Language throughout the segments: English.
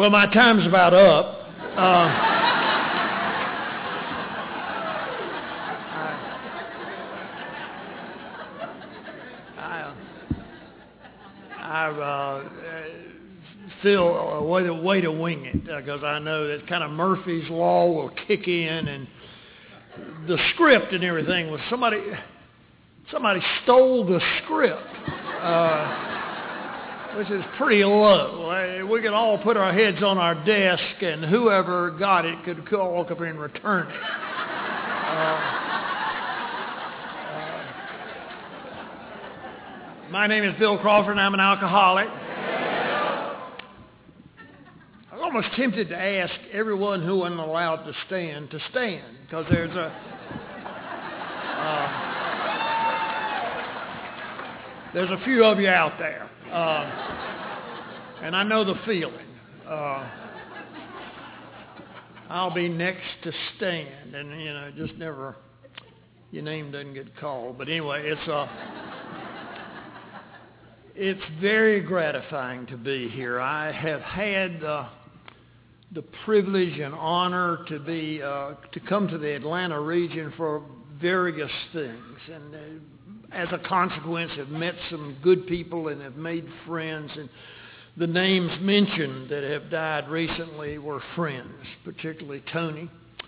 Well, my time's about up. I feel a way to wing it because I know that kind of Murphy's Law will kick in, and the script and everything was somebody stole the script, which is pretty low. We could all put our heads on our desk, and whoever got it could walk up here and return it. My name is Bill Crawford, and I'm an alcoholic. I was almost tempted to ask everyone who wasn't allowed to stand, because there's a few of you out there, and I know the feeling. I'll be next to stand, and just never, your name doesn't get called. But anyway, it's very gratifying to be here. I have had the privilege and honor to come to the Atlanta region for various things, and as a consequence have met some good people and have made friends, and the names mentioned that have died recently were friends, particularly Tony.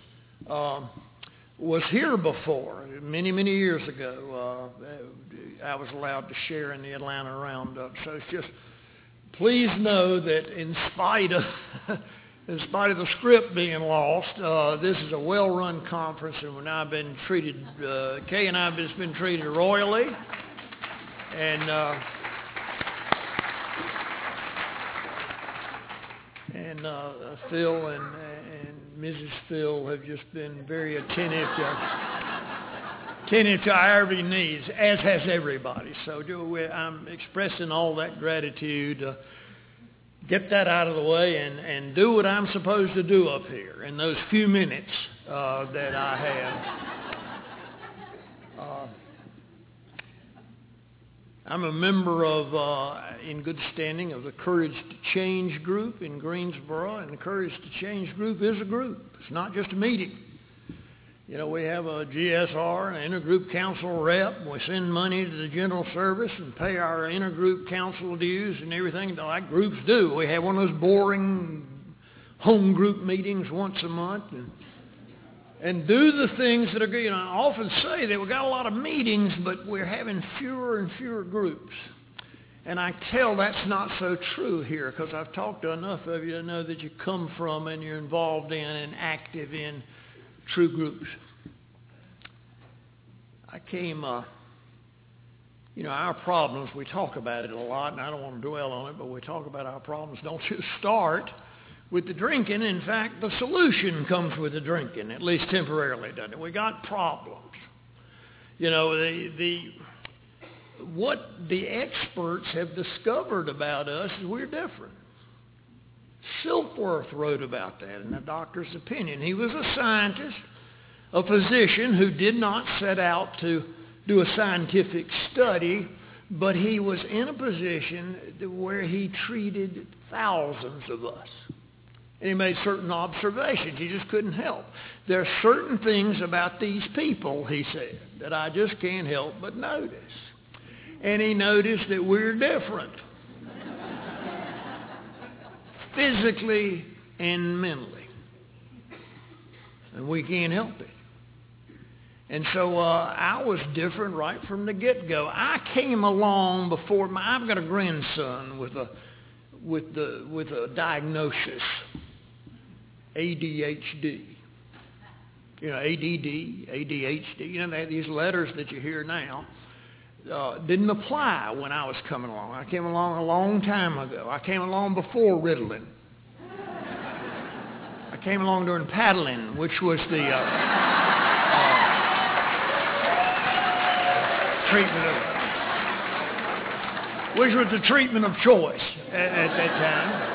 Was here before, many years ago. I was allowed to share in the Atlanta Roundup. So it's just, please know that in spite of the script being lost, this is a well-run conference, and when I've been treated, Kay and I have just been treated royally, and Phil and Mrs. Phil have just been very attentive to our every needs, as has everybody. So I'm expressing all that gratitude. Get that out of the way and do what I'm supposed to do up here in those few minutes that I have. I'm a member of, in good standing, of the Courage to Change group in Greensboro, and the Courage to Change group is a group. It's not just a meeting. We have a GSR, an intergroup council rep, and we send money to the general service and pay our intergroup council dues and everything like groups do. We have one of those boring home group meetings once a month, and do the things that are good. I often say that we've got a lot of meetings, but we're having fewer and fewer groups. And I tell that's not so true here, because I've talked to enough of you to know that you come from and you're involved in and active in true groups. I came, our problems, we talk about it a lot, and I don't want to dwell on it, but we talk about our problems don't just start with the drinking. In fact, the solution comes with the drinking, at least temporarily, doesn't it? We got problems. What the experts have discovered about us is we're different. Silkworth wrote about that in A Doctor's Opinion. He was a scientist, a physician who did not set out to do a scientific study, but he was in a position where he treated thousands of us. And he made certain observations. He just couldn't help. There are certain things about these people, he said, that I just can't help but notice. And he noticed that we're different. Physically and mentally. And we can't help it. And so I was different right from the get-go. I came along before I've got a grandson with a diagnosis, ADHD. ADD, ADHD. These letters that you hear now didn't apply when I was coming along. I came along a long time ago. I came along before Ritalin. I came along during paddling, which was the treatment of choice at that time.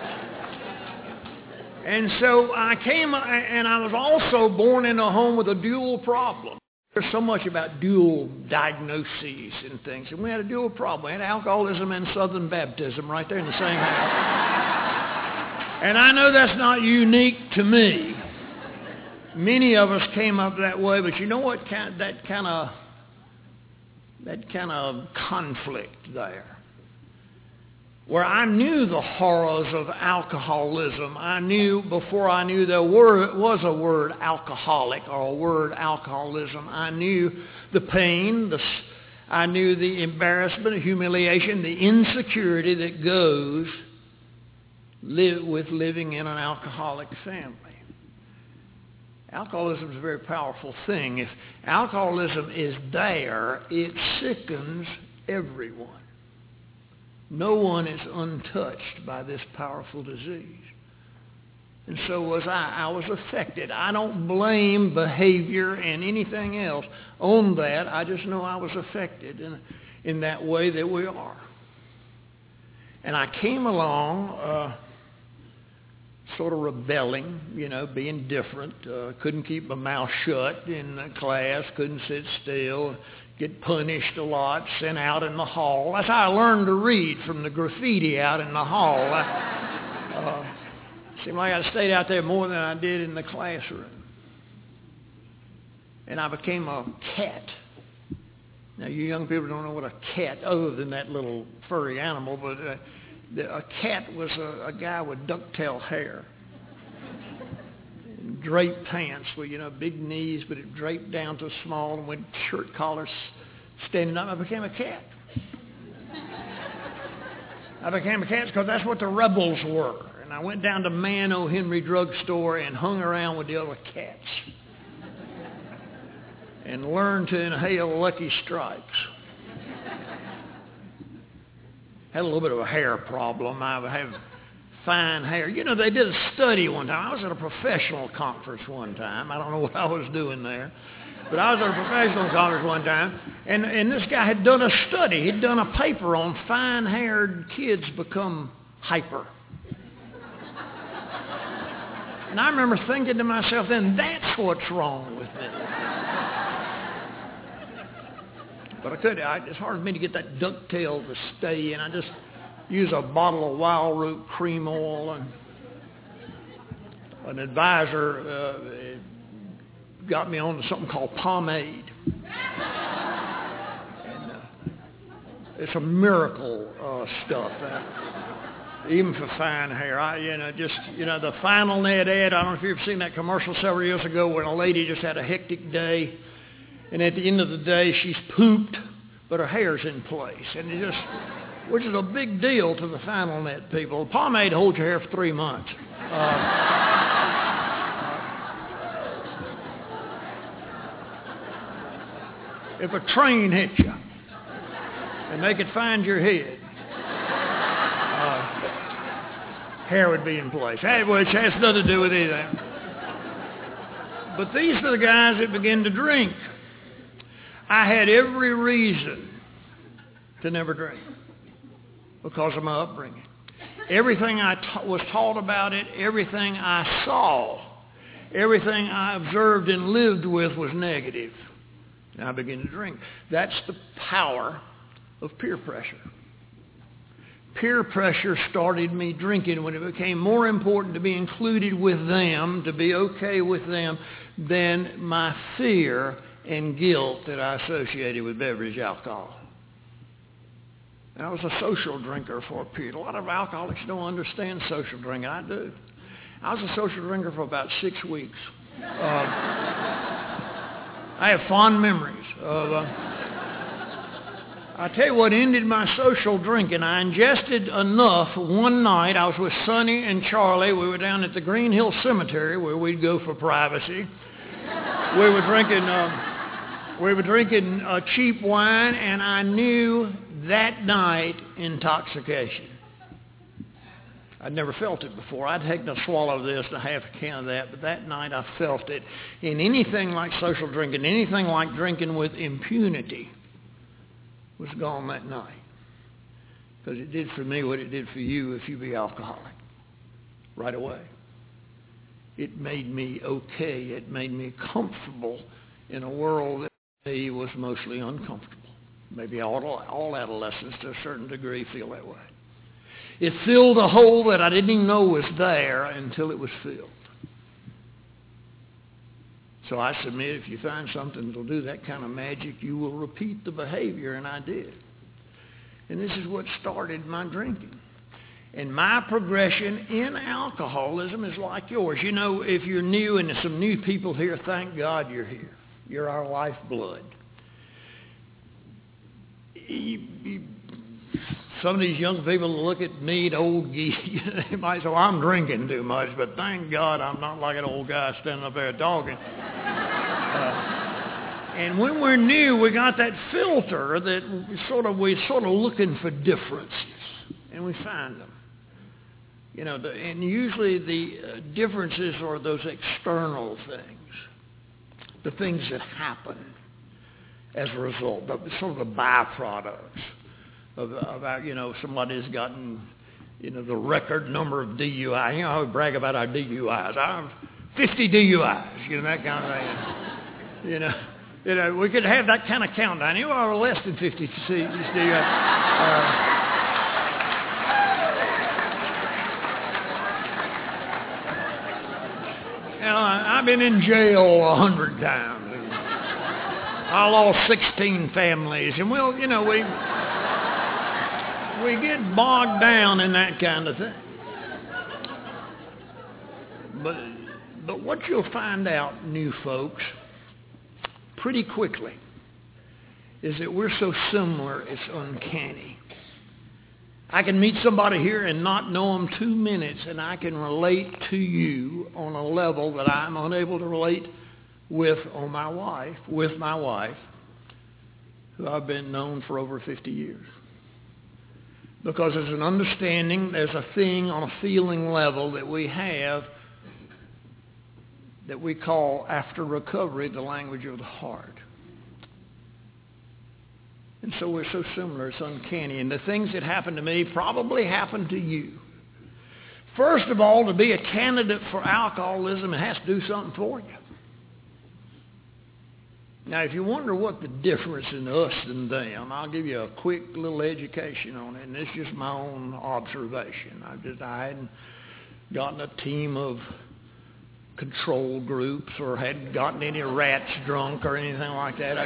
And so I came, and I was also born in a home with a dual problem. There's so much about dual diagnoses and things. And we had a dual problem. We had alcoholism and Southern baptism right there in the same house. And I know that's not unique to me. Many of us came up that way, but you know what? That kind of conflict there, where I knew the horrors of alcoholism. I knew before I knew there was a word alcoholic or a word alcoholism. I knew the pain, I knew the embarrassment, the humiliation, the insecurity that goes with living in an alcoholic family. Alcoholism is a very powerful thing. If alcoholism is there, it sickens everyone. No one is untouched by this powerful disease. And so was I. I was affected. I don't blame behavior and anything else on that. I just know I was affected in that way that we are. And I came along sort of rebelling, being different. Couldn't keep my mouth shut in class, couldn't sit still, get punished a lot, sent out in the hall. That's how I learned to read, from the graffiti out in the hall. Seemed like I stayed out there more than I did in the classroom. And I became a cat. Now, you young people don't know what a cat, other than that little furry animal, but a cat was a guy with ducktail hair. Draped pants with, big knees, but it draped down to small, and with shirt collars standing up. I became a cat. I became a cat because that's what the rebels were. And I went down to Man O. Henry drugstore and hung around with the other cats and learned to inhale Lucky Strikes. Had a little bit of a hair problem. I have fine hair. They did a study one time. I was at a professional conference one time. I don't know what I was doing there. But I was at a professional conference one time, and this guy had done a study. He'd done a paper on fine-haired kids become hyper. And I remember thinking to myself then, that's what's wrong with me. But it's hard for me to get that ducktail to stay in. I just use a bottle of Wild Root cream oil, and an advisor got me on to something called pomade. And it's a miracle stuff. Even for fine hair. The Final Net ad, I don't know if you've seen that commercial several years ago where a lady just had a hectic day, and at the end of the day she's pooped, but her hair's in place. And which is a big deal to the Final Net people. Pomade holds your hair for 3 months. If a train hit you and they could find your head, hair would be in place. Which has nothing to do with anything. But these are the guys that begin to drink. I had every reason to never drink because of my upbringing. Everything I was taught about it, everything I saw, everything I observed and lived with was negative. And I began to drink. That's the power of peer pressure. Peer pressure started me drinking when it became more important to be included with them, to be okay with them, than my fear and guilt that I associated with beverage alcohol. And I was a social drinker for a period. A lot of alcoholics don't understand social drinking. I do. I was a social drinker for about 6 weeks. I have fond memories of... I tell you what ended my social drinking. I ingested enough one night. I was with Sonny and Charlie. We were down at the Green Hill Cemetery where we'd go for privacy. We were drinking cheap wine, and I knew that night intoxication. I'd never felt it before. I'd taken a swallow of this and a half a can of that, but that night I felt it. In anything like social drinking, anything like drinking with impunity, was gone that night. Because it did for me what it did for you if you be alcoholic. Right away. It made me okay. It made me comfortable in a world that to me was mostly uncomfortable. Maybe all adolescents to a certain degree feel that way. It filled a hole that I didn't even know was there until it was filled. So I submit, if you find something that will do that kind of magic, you will repeat the behavior, and I did. And this is what started my drinking. And my progression in alcoholism is like yours. You know, if you're new, and there's some new people here, thank God you're here. You're our lifeblood. Some of these young people look at me, the old geese, they might say, well, I'm drinking too much, but thank God I'm not like an old guy standing up there talking. And when we're new, we got that filter that we're sort of looking for differences, and we find them. You know, and usually the differences are those external things, the things that happen as a result, sort of the byproducts of you know, somebody's gotten, you know, the record number of DUIs. You know how we brag about our DUIs. I have 50 DUIs, you know, that kind of thing. You know, we could have that kind of countdown. You are less than 50 DUIs. I've been in jail 100 times. I lost 16 families. And, well, you know, we get bogged down in that kind of thing. But what you'll find out, new folks, pretty quickly, is that we're so similar, it's uncanny. I can meet somebody here and not know them 2 minutes, and I can relate to you on a level that I'm unable to relate with my wife, who I've been known for over 50 years. Because there's an understanding, there's a thing on a feeling level that we have that we call, after recovery, the language of the heart. And so we're so similar, it's uncanny. And the things that happen to me probably happen to you. First of all, to be a candidate for alcoholism, it has to do something for you. Now, if you wonder what the difference in us and them, I'll give you a quick little education on it, and it's just my own observation. I hadn't gotten a team of control groups or hadn't gotten any rats drunk or anything like that.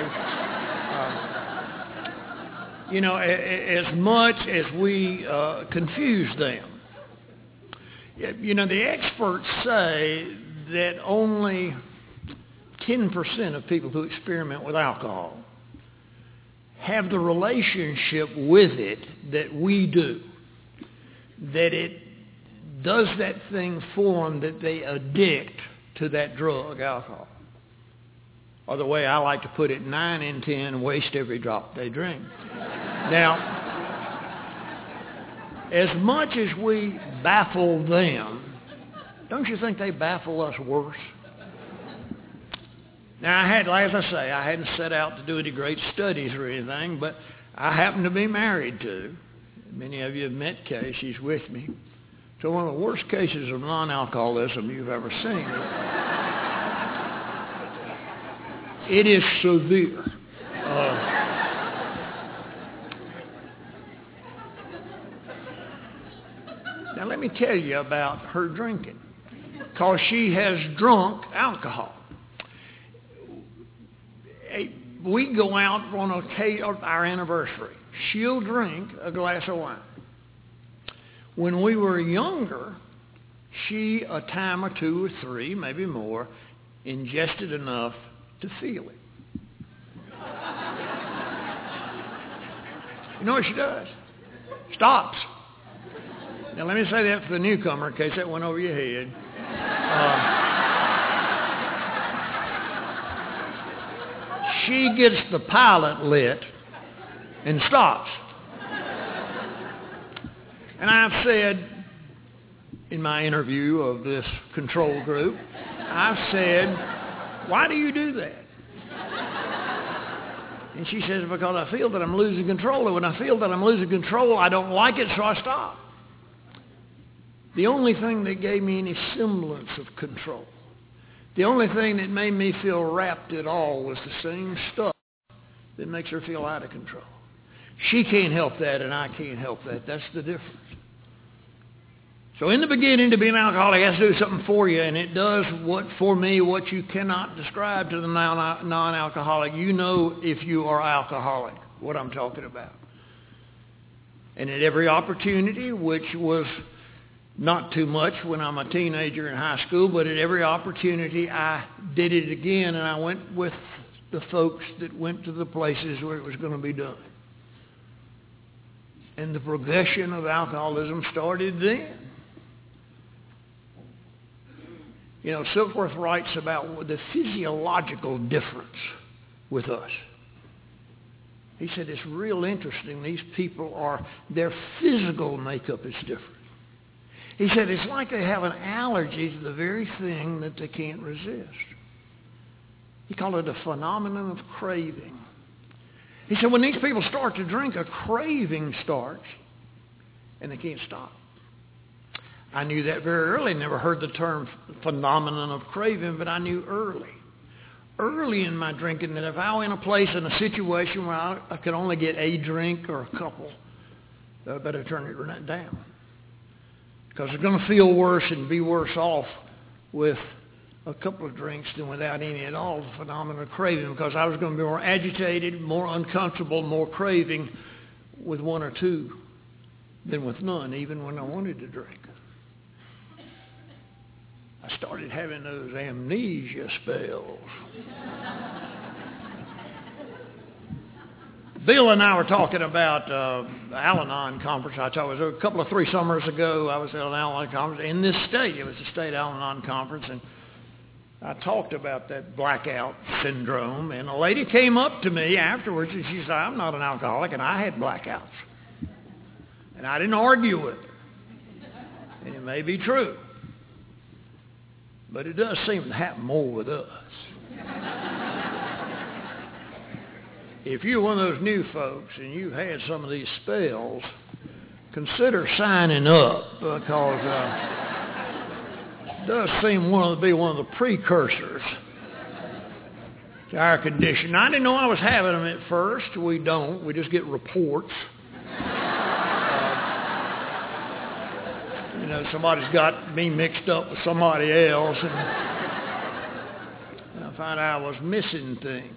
You know, as much as we confuse them. You know, the experts say that only 10% of people who experiment with alcohol have the relationship with it that we do. That it does that thing for them that they addict to that drug, alcohol. Or the way I like to put it, 9 in 10 waste every drop they drink. Now, as much as we baffle them, don't you think they baffle us worse? Now, as I say, I hadn't set out to do any great studies or anything, but I happen to be married to, many of you have met Kay, she's with me, to one of the worst cases of non-alcoholism you've ever seen. It is severe. Now, let me tell you about her drinking, because she has drunk alcohol. We go out on our anniversary. She'll drink a glass of wine. When we were younger, she, a time or 2 or 3, maybe more, ingested enough to feel it. You know what she does? Stops. Now, let me say that for the newcomer in case that went over your head. She gets the pilot lit and stops. And I've said in my interview of this control group, I've said, why do you do that? And she says, because I feel that I'm losing control. And when I feel that I'm losing control, I don't like it, so I stop. The only thing that gave me any semblance of control, the only thing that made me feel wrapped at all was the same stuff that makes her feel out of control. She can't help that, and I can't help that. That's the difference. So in the beginning, to be an alcoholic has to do something for you, and it does for me what you cannot describe to the non-alcoholic. You know if you are alcoholic, what I'm talking about. And at every opportunity, which was not too much when I'm a teenager in high school, but at every opportunity I did it again, and I went with the folks that went to the places where it was going to be done. And the progression of alcoholism started then. You know, Silkworth writes about the physiological difference with us. He said it's real interesting. These people their physical makeup is different. He said it's like they have an allergy to the very thing that they can't resist. He called it a phenomenon of craving. He said when these people start to drink, a craving starts, and they can't stop. I knew that very early. Never heard the term phenomenon of craving, but I knew early in my drinking that if I were in a place, in a situation where I could only get a drink or a couple, I better turn it down. Because they're going to feel worse and be worse off with a couple of drinks than without any at all, the phenomenon of craving, because I was going to be more agitated, more uncomfortable, more craving with one or two than with none, even when I wanted to drink. I started having those amnesia spells. Bill and I were talking about the Al-Anon conference. I told you, a couple of 3 summers ago, I was at an Al-Anon conference in this state. It was the state Al-Anon conference, and I talked about that blackout syndrome. And a lady came up to me afterwards, and she said, I'm not an alcoholic, and I had blackouts. And I didn't argue with her. And it may be true. But it does seem to happen more with us. If you're one of those new folks and you've had some of these spells, consider signing up, because it does seem to be one of the precursors to our condition. I didn't know I was having them at first. We don't. We just get reports. Somebody's got me mixed up with somebody else, and I find I was missing things.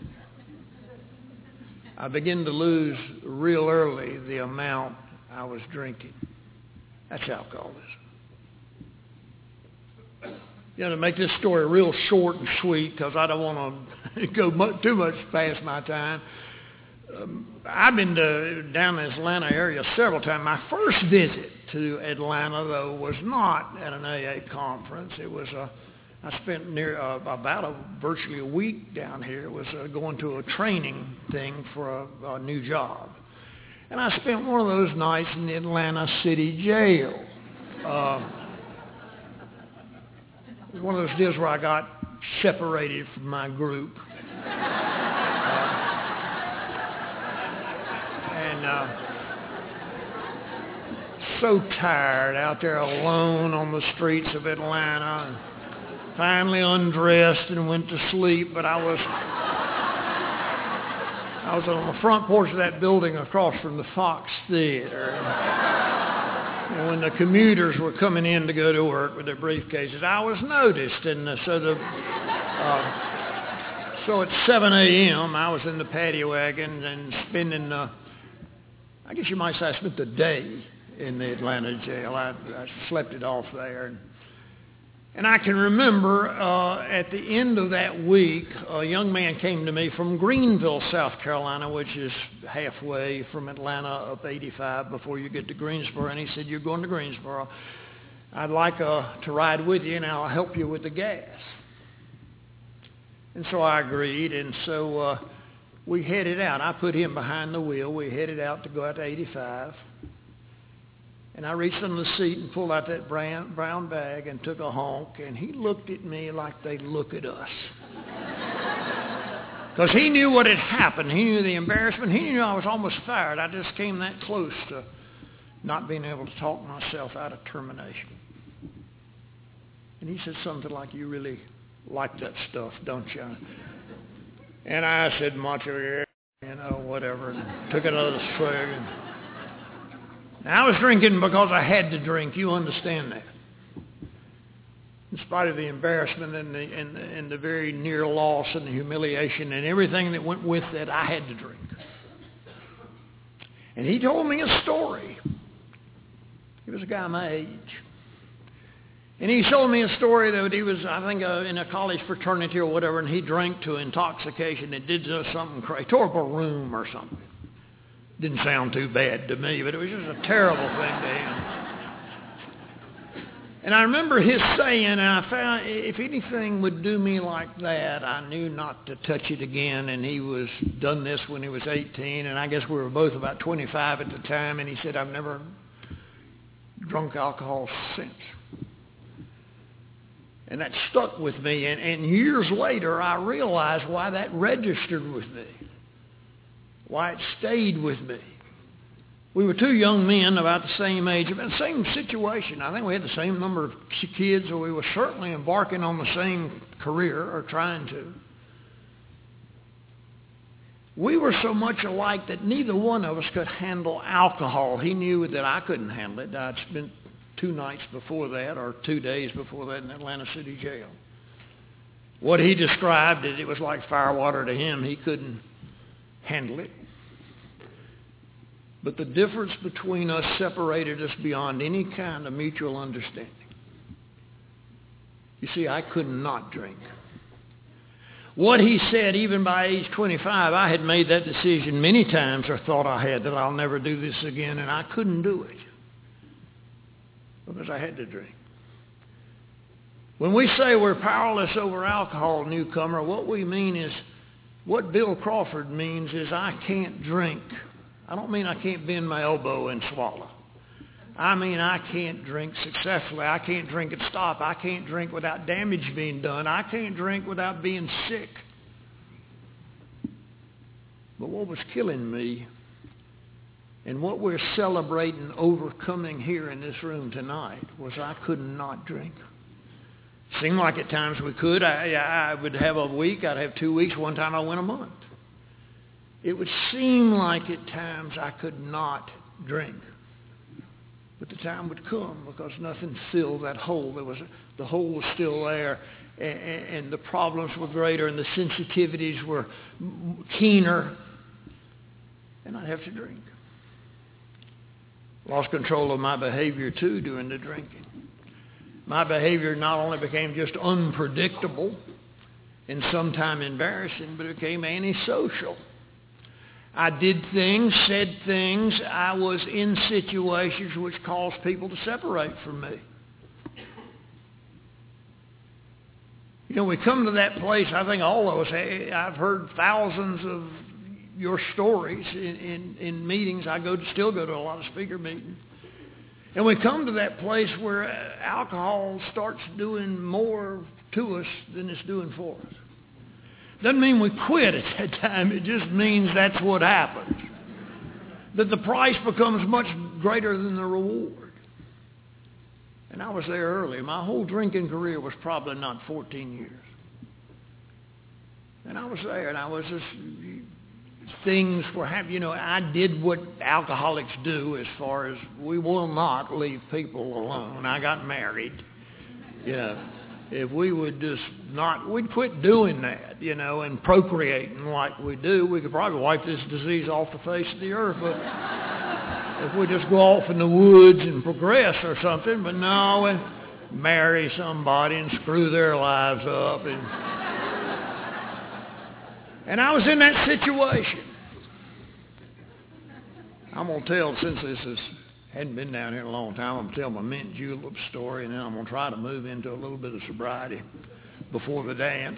I began to lose real early the amount I was drinking. That's alcoholism. To make this story real short and sweet, because I don't want to go too much past my time. I've been down in the Atlanta area several times. My first visit to Atlanta, though, was not at an AA conference. It was I spent virtually a week down here. It was going to a training thing for a new job. And I spent one of those nights in the Atlanta City Jail. One of those deals where I got separated from my group. So tired out there alone on the streets of Atlanta, and finally undressed and went to sleep. But I was on the front porch of that building across from the Fox Theater. And when the commuters were coming in to go to work with their briefcases, I was noticed, and so at 7 a.m. I was in the paddy wagon and spending, I guess you might say I spent the day in the Atlanta jail. I slept it off there. And I can remember at the end of that week, a young man came to me from Greenville, South Carolina, which is halfway from Atlanta up 85 before you get to Greensboro. And he said, you're going to Greensboro. I'd like to ride with you, and I'll help you with the gas. And so I agreed, and so we headed out. I put him behind the wheel. We headed out to go out to 85. And I reached under the seat and pulled out that brown bag and took a honk, and he looked at me like they look at us. Because he knew what had happened. He knew the embarrassment. He knew I was almost fired. I just came that close to not being able to talk myself out of termination. And he said something like, you really like that stuff, don't you? And I said, macho, whatever, and took another swig. And I was drinking because I had to drink. You understand that. in spite of the embarrassment and the very near loss and the humiliation and everything that went with it, I had to drink. And he told me a story. He was a guy my age. And he told me a story that he was, I think, in a college fraternity or whatever, and he drank to intoxication and did something crazy, tore up a room or something. Didn't sound too bad to me, but it was just a terrible thing to him. And I remember his saying, and I found if anything would do me like that, I knew not to touch it again. And he was done this when he was 18, and I guess we were both about 25 at the time. And he said, I've never drunk alcohol since. And that stuck with me. And years later, I realized why that registered with me, why it stayed with me. We were two young men about the same age, about the same situation. I think we had the same number of kids, or we were certainly embarking on the same career or trying to. We were so much alike that neither one of us could handle alcohol. He knew that I couldn't handle it. I'd spent 2 nights before that, or 2 days before that, in Atlanta City Jail. What he described, it was like firewater to him. He couldn't handle it. But the difference between us separated us beyond any kind of mutual understanding. You see, I could not drink. What he said, even by age 25, I had made that decision many times, or thought I had, that I'll never do this again, and I couldn't do it because I had to drink. When we say we're powerless over alcohol, newcomer, what we mean is, what Bill Crawford means is I can't drink. I don't mean I can't bend my elbow and swallow. I mean I can't drink successfully. I can't drink and stop. I can't drink without damage being done. I can't drink without being sick. But what was killing me, and what we're celebrating overcoming here in this room tonight, was I could not drink. Seemed like at times we could. I would have a week. I'd have 2 weeks. One time I went a month. It would seem like at times I could not drink. But the time would come because nothing filled that hole. The hole was still there, and the problems were greater, and the sensitivities were keener, and I'd have to drink. Lost control of my behavior, too, during the drinking. My behavior not only became just unpredictable and sometimes embarrassing, but it became antisocial. I did things, said things. I was in situations which caused people to separate from me. You know, we come to that place, I think all of us, I've heard thousands of your stories in meetings. I still go to a lot of speaker meetings. And we come to that place where alcohol starts doing more to us than it's doing for us. Doesn't mean we quit at that time. It just means that's what happens. That the price becomes much greater than the reward. And I was there early. My whole drinking career was probably not 14 years. And I was there, and I was just, things were happening. You know, I did what alcoholics do as far as we will not leave people alone. I got married, you know. If we would just not, we'd quit doing that, you know, and procreating like we do, we could probably wipe this disease off the face of the earth. But if we just go off in the woods and progress or something, but no, and marry somebody and screw their lives up. And I was in that situation. I'm going to tell, since this hadn't been down here in a long time, I'm going to tell my mint julep story, and then I'm going to try to move into a little bit of sobriety before the dance.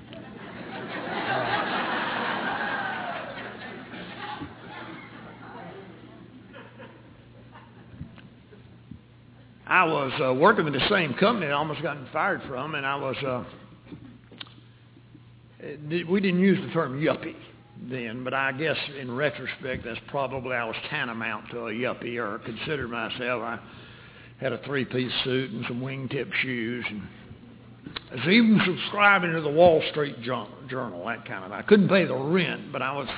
I was working with the same company I almost gotten fired from, and I was, we didn't use the term yuppie then, but I guess in retrospect that's probably I was tantamount to a yuppie, or considered myself. I had a 3-piece suit and some wingtip shoes, and I was even subscribing to the Wall Street Journal, that kind of. I couldn't pay the rent, but I was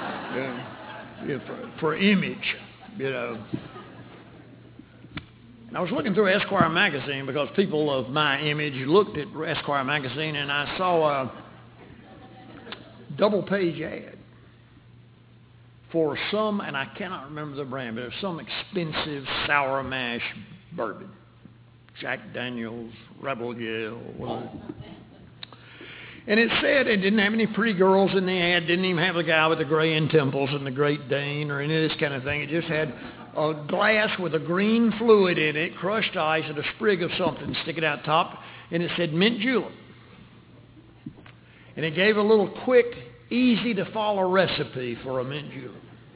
subscribing for image, you know. I was looking through Esquire magazine because people of my image looked at Esquire magazine, and I saw a double-page ad for some, and I cannot remember the brand, but it was some expensive sour mash bourbon. Jack Daniels, Rebel Yell, whatever. And it said it didn't have any pretty girls in the ad, didn't even have the guy with the graying temples and the Great Dane or any of this kind of thing. It just had a glass with a green fluid in it, crushed ice, and a sprig of something sticking out top, and it said mint julep. And it gave a little quick, easy-to-follow recipe for a mint julep.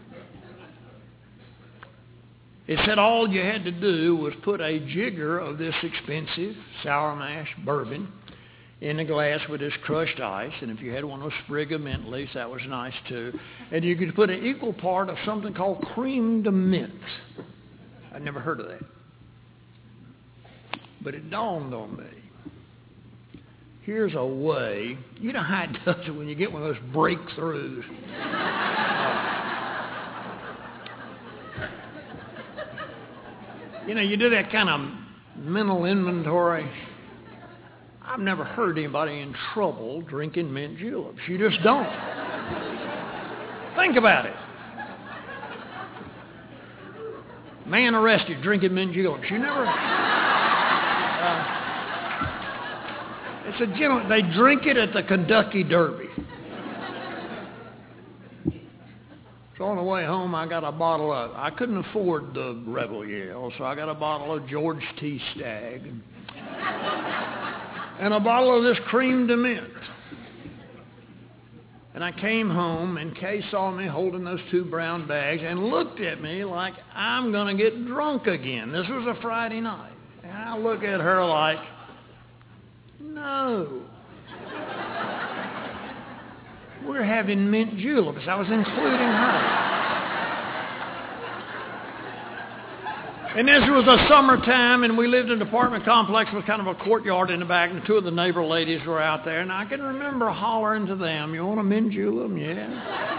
It said all you had to do was put a jigger of this expensive sour mash bourbon in a glass with this crushed ice, and if you had one of those sprig of mint leaves, that was nice too. And you could put an equal part of something called creme de mint. I'd never heard of that. But it dawned on me. Here's a way. You know how it does it when you get one of those breakthroughs. You do that kind of mental inventory. I've never heard anybody in trouble drinking mint juleps. You just don't. Think about it. Man arrested drinking mint juleps. You never... it's a gentleman. They drink it at the Kentucky Derby. So on the way home, I got a bottle of... I couldn't afford the Rebel Yell, so I got a bottle of George T. Stagg. And a bottle of this creme de mint. And I came home, and Kay saw me holding those two brown bags and looked at me like I'm going to get drunk again. This was a Friday night. And I look at her like, no. We're having mint juleps. I was including her. And this was the summertime, and we lived in an apartment complex with kind of a courtyard in the back, and two of the neighbor ladies were out there, and I can remember hollering to them, you want a mint julep? Yeah.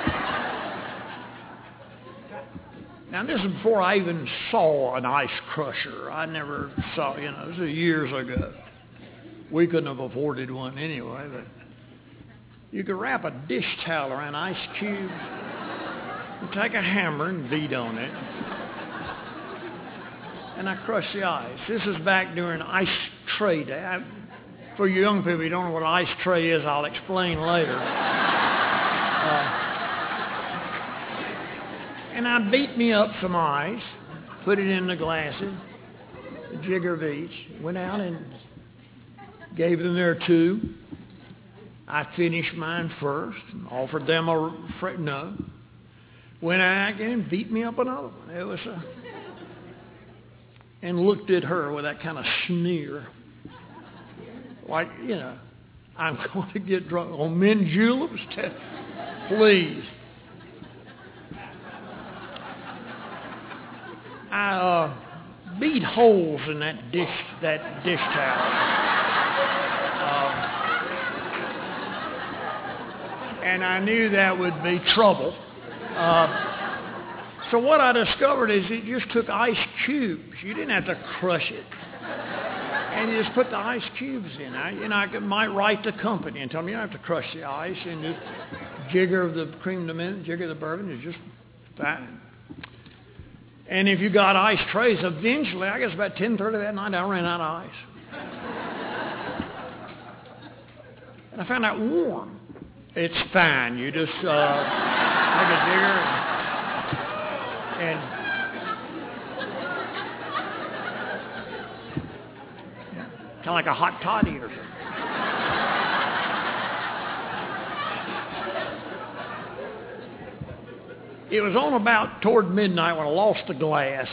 Now, this is before I even saw an ice crusher. I never saw, this was years ago. We couldn't have afforded one anyway, but you could wrap a dish towel around ice cubes and take a hammer and beat on it. And I crushed the ice. This is back during ice tray day. For you young people, you don't know what an ice tray is, I'll explain later. And I beat me up some ice, put it in the glasses, a jigger of each, went out and gave them their two. I finished mine first, and offered them no. Went out again, beat me up another one. It was and looked at her with that kind of sneer. Like, I'm going to get drunk on mint juleps? Please. I beat holes in that dish towel. And I knew that would be trouble. So what I discovered is it just took ice cubes. You didn't have to crush it. And you just put the ice cubes in. I might write the company and tell them you don't have to crush the ice. And just jigger of the creme de mint, jigger of the bourbon is just fine. And if you got ice trays, eventually, I guess about 10:30 that night, I ran out of ice. And I found out warm. It's fine. You just take a jigger and kind of like a hot toddy or something. It was on about toward midnight when I lost the glass.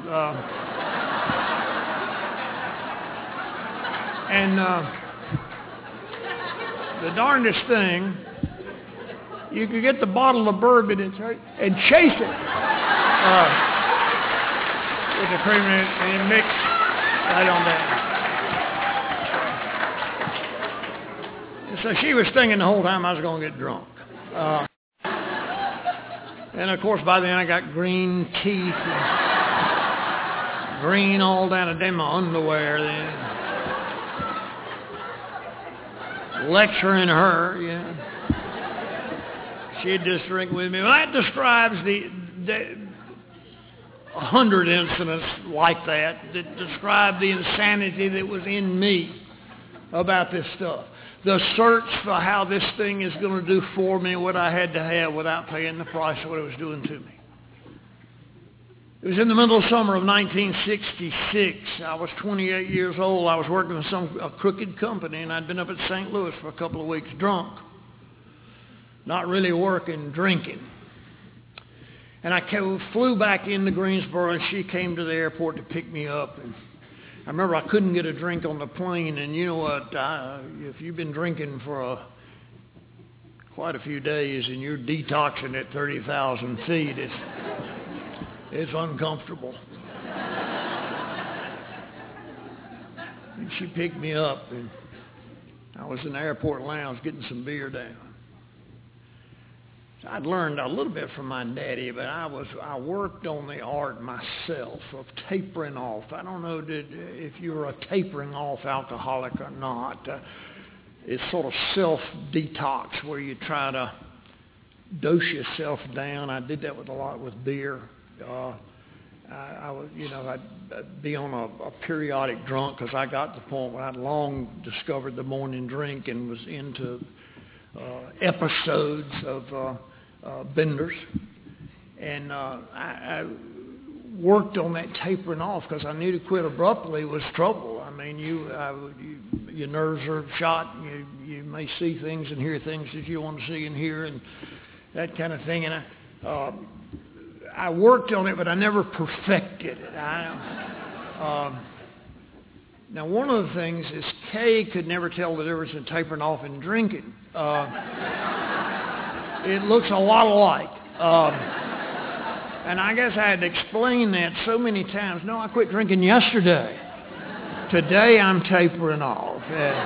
The darndest thing, you could get the bottle of bourbon and chase it with the cream and mix right on that. So she was thinking the whole time I was going to get drunk. And of course, by then I got green teeth. Green all down a damn underwear then. Lecturing her, yeah. She'd just drink with me. Well, that describes the 100 incidents like that describe the insanity that was in me about this stuff. The search for how this thing is going to do for me what I had to have without paying the price of what it was doing to me. It was in the middle of summer of 1966. I was 28 years old. I was working with a crooked company, and I'd been up at St. Louis for a couple of weeks drunk. Not really working, drinking. And I flew back into Greensboro, and she came to the airport to pick me up. And I remember I couldn't get a drink on the plane, and you know what? If you've been drinking for quite a few days and you're detoxing at 30,000 feet, it's uncomfortable. And she picked me up, and I was in the airport lounge getting some beer down. I'd learned a little bit from my daddy, but I worked on the art myself of tapering off. I don't know if you're a tapering off alcoholic or not. It's sort of self-detox where you try to dose yourself down. I did that a lot with beer. I'd be on a periodic drunk because I got to the point where I'd long discovered the morning drink and was into episodes of benders. And I worked on that tapering off because I knew to quit abruptly was trouble. I mean, your nerves are shot. You may see things and hear things that you want to see and hear and that kind of thing. And I worked on it, but I never perfected it. Now, one of the things is Kay could never tell the difference in tapering off and drinking. It looks a lot alike. And I guess I had to explain that so many times. No, I quit drinking yesterday. Today I'm tapering off.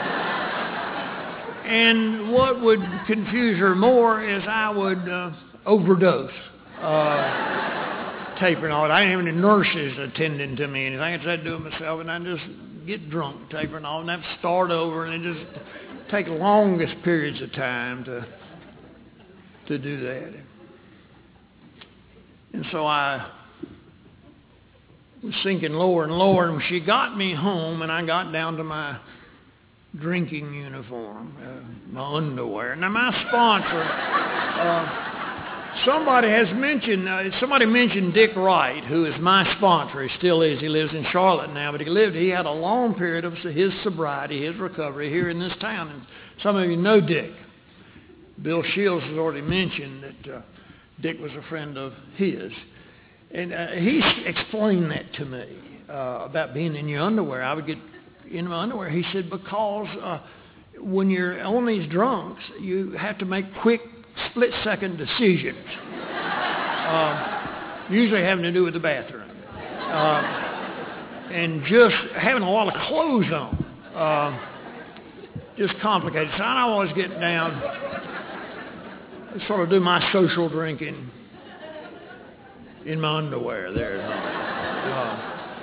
And what would confuse her more is I would overdose. Tapering off. I didn't have any nurses attending to me, anything. I just had to do it myself, and I'd just get drunk tapering off, and have to start over, and it just take longest periods of time to do that. And so I was sinking lower and lower, and she got me home, and I got down to my drinking uniform, my underwear. Now, my sponsor, somebody mentioned Dick Wright, who is my sponsor. He still is. He lives in Charlotte now, but he had a long period of his sobriety, his recovery here in this town. And some of you know Dick. Bill Shields has already mentioned that Dick was a friend of his. And he explained that to me about being in your underwear. I would get in my underwear. He said, because when you're on these drunks, you have to make quick, split-second decisions, usually having to do with the bathroom. And just having a lot of clothes on, just complicated. So I always get down, sort of do my social drinking in my underwear there at home.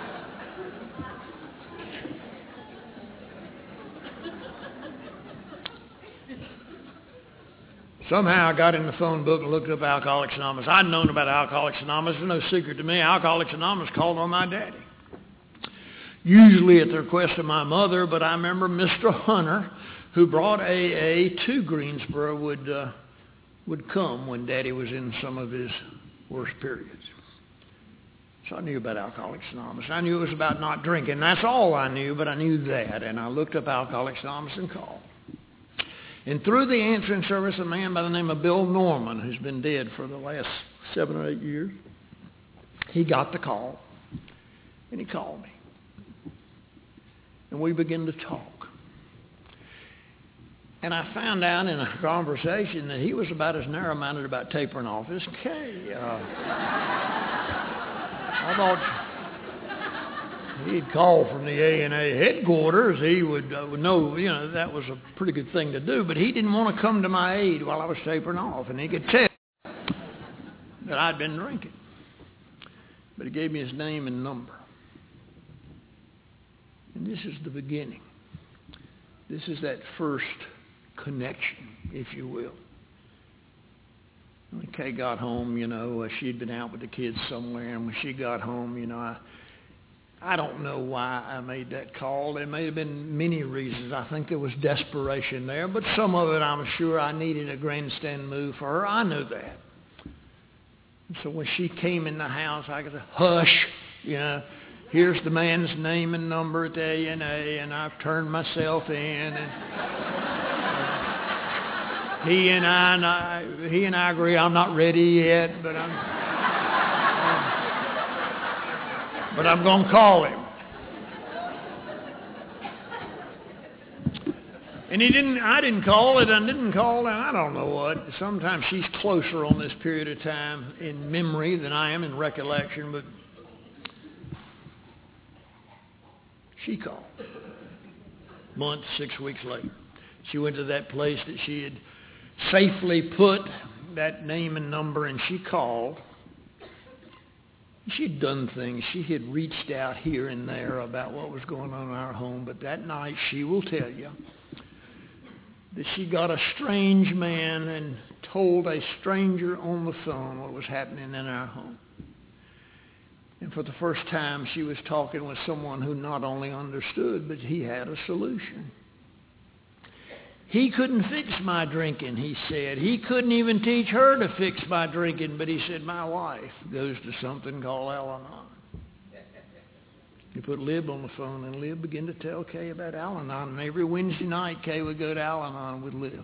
Somehow I got in the phone book and looked up Alcoholics Anonymous. I'd known about Alcoholics Anonymous. It's no secret to me. Alcoholics Anonymous called on my daddy. Usually at the request of my mother, but I remember Mr. Hunter, who brought AA to Greensboro, would come when Daddy was in some of his worst periods. So I knew about Alcoholics Anonymous. I knew it was about not drinking. That's all I knew, but I knew that. And I looked up Alcoholics Anonymous and called. And through the answering service, a man by the name of Bill Norman, who's been dead for the last 7 or 8 years, he got the call, and he called me. And we began to talk. And I found out in a conversation that he was about as narrow-minded about tapering off as Kay. I thought he'd call from the A&A headquarters. He would know, that was a pretty good thing to do. But he didn't want to come to my aid while I was tapering off. And he could tell that I'd been drinking. But he gave me his name and number. And this is the beginning. This is that first connection, if you will. When Kay got home, she'd been out with the kids somewhere, and when she got home, I don't know why I made that call. There may have been many reasons. I think there was desperation there, but some of it I'm sure I needed a grandstand move for her. I knew that. And so when she came in the house, I could say, hush, here's the man's name and number at the A&A, and I've turned myself in. And he and I agree I'm not ready yet, but I'm going to call him. And I didn't call it, and I don't know what. Sometimes she's closer on this period of time in memory than I am in recollection, but she called. A month, 6 weeks later. She went to that place that she had safely put that name and number, and she called. She'd done things. She had reached out here and there about what was going on in our home, but that night she will tell you that she got a strange man and told a stranger on the phone what was happening in our home. And for the first time, she was talking with someone who not only understood, but he had a solution. He couldn't fix my drinking, he said. He couldn't even teach her to fix my drinking, but he said, my wife goes to something called Al-Anon. He put Lib on the phone, and Lib began to tell Kay about Al-Anon. And every Wednesday night, Kay would go to Al-Anon with Lib.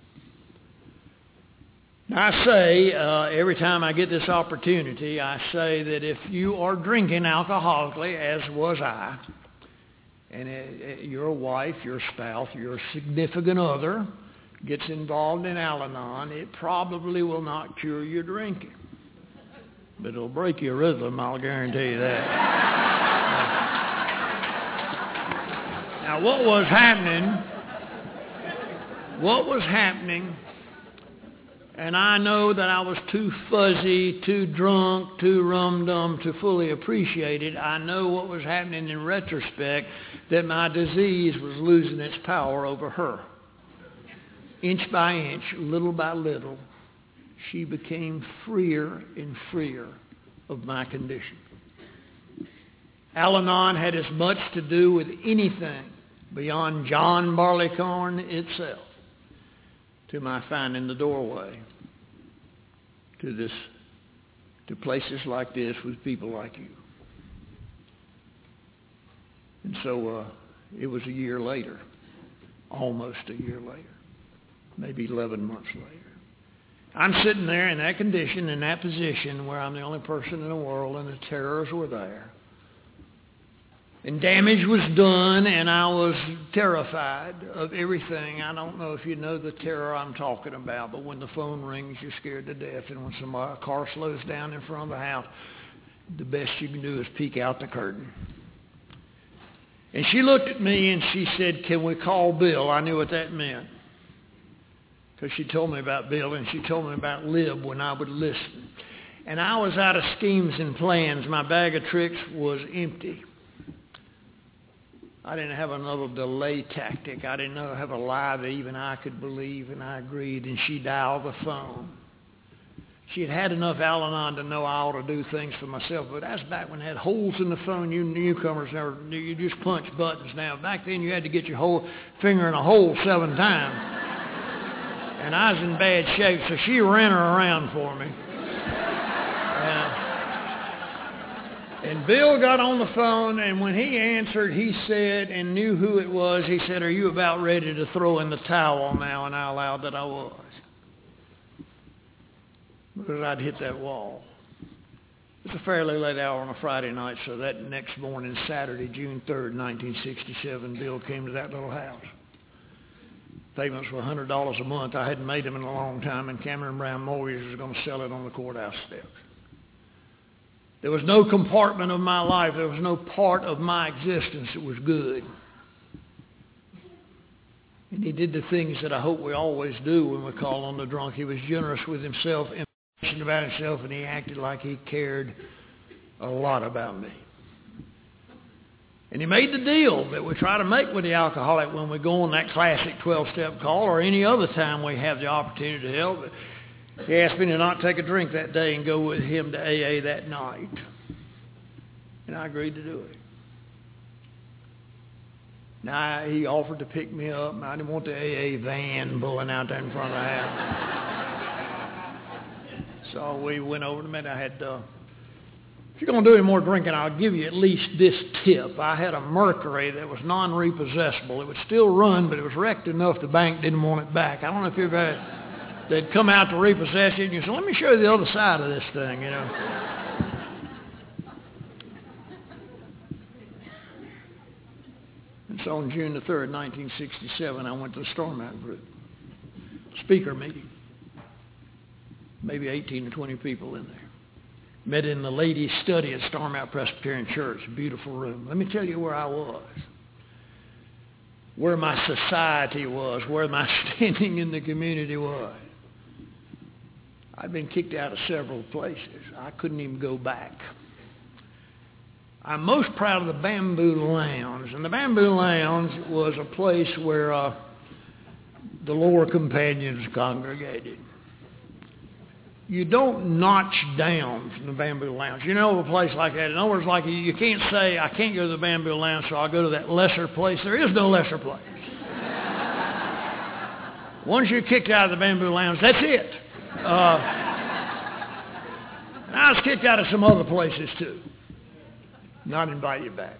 Now, I say, every time I get this opportunity, I say that if you are drinking alcoholically, as was I, and your wife, your spouse, your significant other gets involved in Al-Anon, it probably will not cure your drinking. But it'll break your rhythm, I'll guarantee you that. Now, what was happening, and I know that I was too fuzzy, too drunk, too rum-dum to fully appreciate it. I know what was happening in retrospect, that my disease was losing its power over her. Inch by inch, little by little, she became freer and freer of my condition. Al-Anon had as much to do with anything beyond John Barleycorn itself to my finding the doorway to places like this with people like you. And so it was a year later, almost a year later, maybe 11 months later. I'm sitting there in that condition, in that position where I'm the only person in the world and the terrors were there. And damage was done, and I was terrified of everything. I don't know if you know the terror I'm talking about, but when the phone rings, you're scared to death. And when a car slows down in front of the house, the best you can do is peek out the curtain. And she looked at me and she said, can we call Bill? I knew what that meant, because she told me about Bill and she told me about Lib when I would listen. And I was out of schemes and plans. My bag of tricks was empty. I didn't have another delay tactic. I didn't have a lie that even I could believe, and I agreed. And she dialed the phone. She had had enough Al-Anon to know I ought to do things for myself, but that's back when they had holes in the phone. You newcomers you just punch buttons now. Back then you had to get your whole finger in a hole 7 times. And I was in bad shape, so she ran her around for me. And Bill got on the phone, and when he answered, he said, and knew who it was, he said, are you about ready to throw in the towel now? And I allowed that I was, because I'd hit that wall. It was a fairly late hour on a Friday night, so that next morning, Saturday, June 3rd, 1967, Bill came to that little house. Payments were $100 a month. I hadn't made them in a long time, and Cameron Brown Mortgage was going to sell it on the courthouse steps. There was no compartment of my life, there was no part of my existence that was good. And he did the things that I hope we always do when we call on the drunk. He was generous with himself, information about himself, and he acted like he cared a lot about me. And he made the deal that we try to make with the alcoholic when we go on that classic 12-step call or any other time we have the opportunity to help. He asked me to not take a drink that day and go with him to AA that night. And I agreed to do it. Now, he offered to pick me up, and I didn't want the AA van pulling out there in front of the house. So we went over to me. I had, if you're going to do any more drinking, I'll give you at least this tip. I had a Mercury that was non-repossessable. It would still run, but it was wrecked enough the bank didn't want it back. I don't know if you've ever had, they'd come out to repossess it, and you said, let me show you the other side of this thing, you know. And so on June the 3rd, 1967, I went to the Storm Out group. Speaker meeting. Maybe 18 to 20 people in there. Met in the ladies' study at Storm Out Presbyterian Church, a beautiful room. Let me tell you where I was. Where my society was, where my standing in the community was. I'd been kicked out of several places. I couldn't even go back. I'm most proud of the Bamboo Lounge. And the Bamboo Lounge was a place where the lower companions congregated. You don't notch down from the Bamboo Lounge. You know, a place like that. In other words, like you can't say, I can't go to the Bamboo Lounge, so I'll go to that lesser place. There is no lesser place. Once you're kicked out of the Bamboo Lounge, that's it. I was kicked out of some other places too. Not invite you back.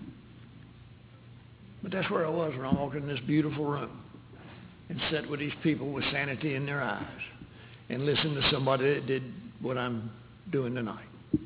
But that's where I was when I walked in this beautiful room and sat with these people with sanity in their eyes and listened to somebody that did what I'm doing tonight.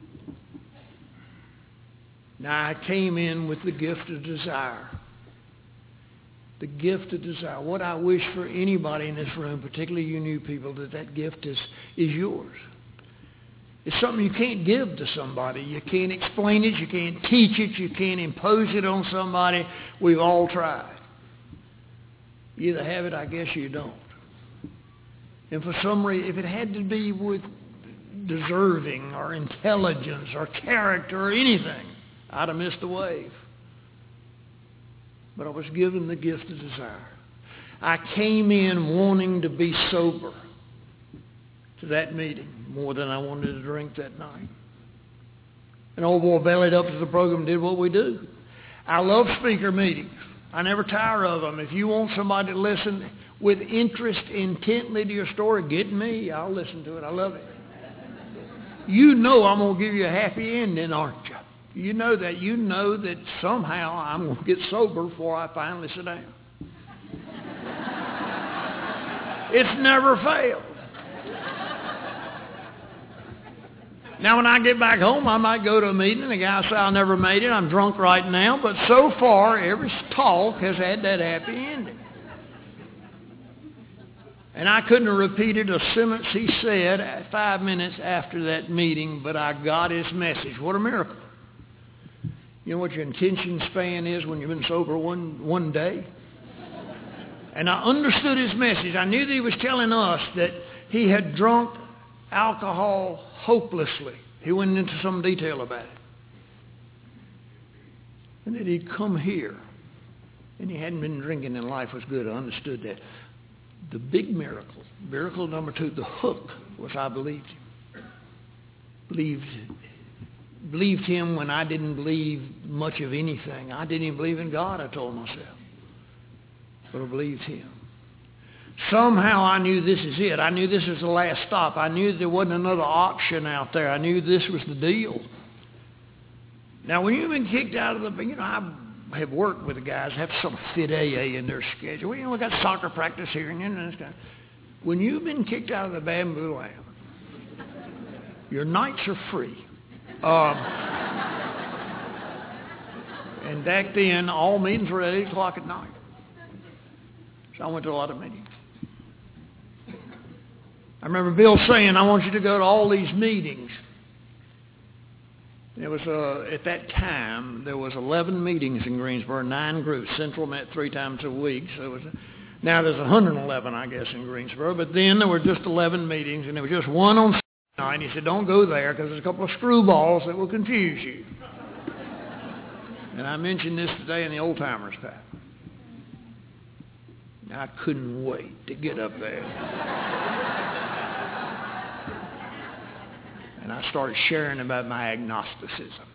Now, I came in with the gift of desire. The gift of desire. What I wish for anybody in this room, particularly you new people, that gift is yours. It's something you can't give to somebody. You can't explain it. You can't teach it. You can't impose it on somebody. We've all tried. You either have it, I guess you don't. And for some reason, if it had to be with deserving or intelligence or character or anything, I'd have missed the wave. But I was given the gift of desire. I came in wanting to be sober to that meeting more than I wanted to drink that night. And old boy bellied up to the program and did what we do. I love speaker meetings. I never tire of them. If you want somebody to listen with interest intently to your story, get me. I'll listen to it. I love it. You know I'm going to give you a happy ending, aren't you? You know that. You know that somehow I'm going to get sober before I finally sit down. It's never failed. Now, when I get back home, I might go to a meeting, and the guy will say, I never made it. I'm drunk right now. But so far, every talk has had that happy ending. And I couldn't have repeated a sentence he said 5 minutes after that meeting, but I got his message. What a miracle. You know what your attention span is when you've been sober one day? And I understood his message. I knew that he was telling us that he had drunk alcohol hopelessly. He went into some detail about it. And that he'd come here, and he hadn't been drinking and life was good. I understood that. The big miracle number 2, the hook, was I believed him. Believed him when I didn't believe much of anything. I didn't even believe in God, I told myself. But I believed him. Somehow I knew this is it. I knew this was the last stop. I knew there wasn't another option out there. I knew this was the deal. Now, when you've been kicked out of the, I have worked with the guys, have to sort of fit AA in their schedule. Well, we got soccer practice here, and this kind. When you've been kicked out of the Bamboo Lounge, your nights are free. And back then, all meetings were at 8 o'clock at night. So I went to a lot of meetings. I remember Bill saying, I want you to go to all these meetings. It was at that time, there was 11 meetings in Greensboro, 9 groups. Central met 3 times a week. So now there's 111, I guess, in Greensboro. But then there were just 11 meetings, and there was just one on Sunday night. He said, don't go there because there's a couple of screwballs that will confuse you. And I mentioned this today in the Old Timers Pack. I couldn't wait to get up there. And I started sharing about my agnosticism.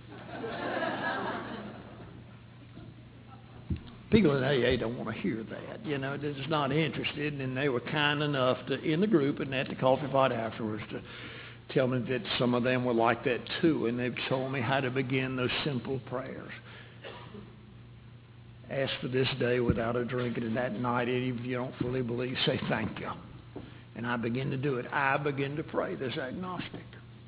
People in AA don't want to hear that. You know, they're just not interested. And they were kind enough to, in the group and at the coffee pot afterwards, to tell me that some of them were like that too. And they've told me how to begin those simple prayers. Ask for this day without a drink, and that night, even if you don't fully believe, say thank you. And I begin to do it. I begin to pray this agnostic.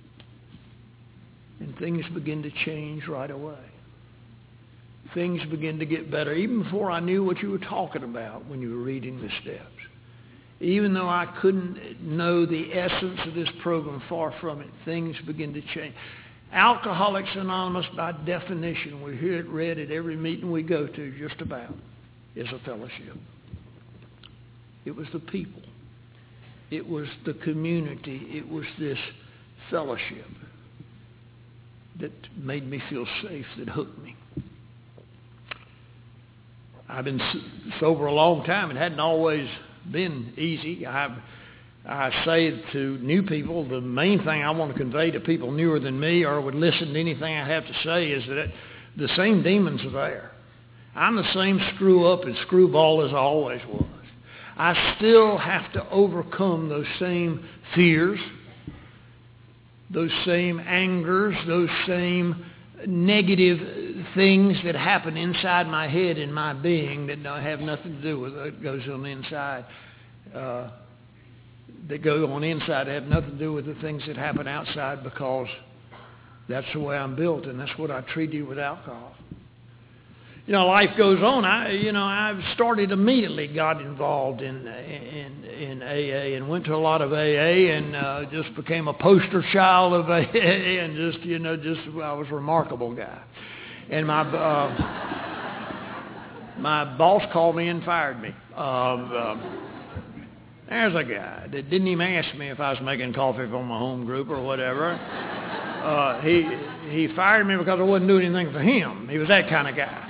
And things begin to change right away. Things begin to get better, even before I knew what you were talking about when you were reading the steps. Even though I couldn't know the essence of this program, far from it, things begin to change. Alcoholics Anonymous, by definition, we hear it read at every meeting we go to, just about, is a fellowship. It was the people. It was the community. It was this fellowship that made me feel safe, that hooked me. I've been sober a long time. It hadn't always been easy. I say to new people, the main thing I want to convey to people newer than me or would listen to anything I have to say is that the same demons are there. I'm the same screw-up and screwball as I always was. I still have to overcome those same fears, those same angers, those same negative things that happen inside my head and my being that don't have nothing to do with what goes on the inside. That go on inside have nothing to do with the things that happen outside, because that's the way I'm built, and that's what I treated with alcohol. You know, life goes on. I've started immediately, got involved in AA and went to a lot of AA and just became a poster child of AA and I was a remarkable guy. And my boss called me and fired me. There's a guy that didn't even ask me if I was making coffee for my home group or whatever. He fired me because I wasn't doing anything for him. He was that kind of guy.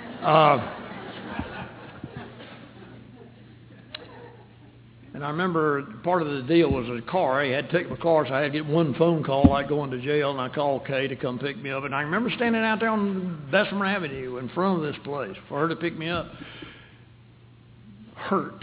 And I remember part of the deal was a car. He had to take my car, so I had to get one phone call like going to jail, and I called Kay to come pick me up. And I remember standing out there on Bessemer Avenue in front of this place for her to pick me up. Hurt.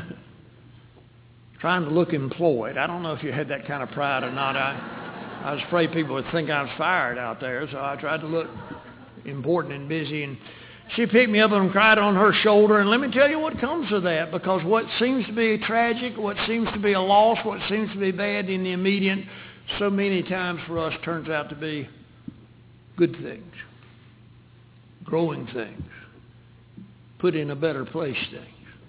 Trying to look employed. I don't know if you had that kind of pride or not. I was afraid people would think I was fired out there, so I tried to look important and busy. And she picked me up and cried on her shoulder. And let me tell you what comes of that, because what seems to be tragic, what seems to be a loss, what seems to be bad in the immediate, so many times for us turns out to be good things, growing things, put in a better place things.